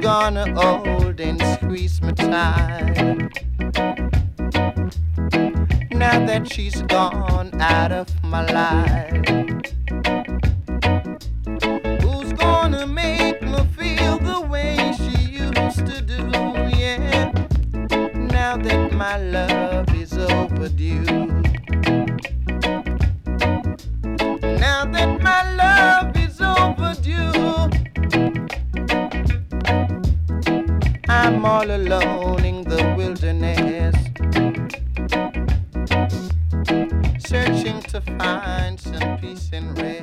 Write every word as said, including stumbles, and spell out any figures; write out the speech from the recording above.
gonna hold and squeeze me tight. Now that she's gone out of my life, who's gonna make me feel the way she used to do? Yeah, now that my love is overdue. Now that my love is overdue, I'm all alone in the wilderness, searching to find some peace and rest.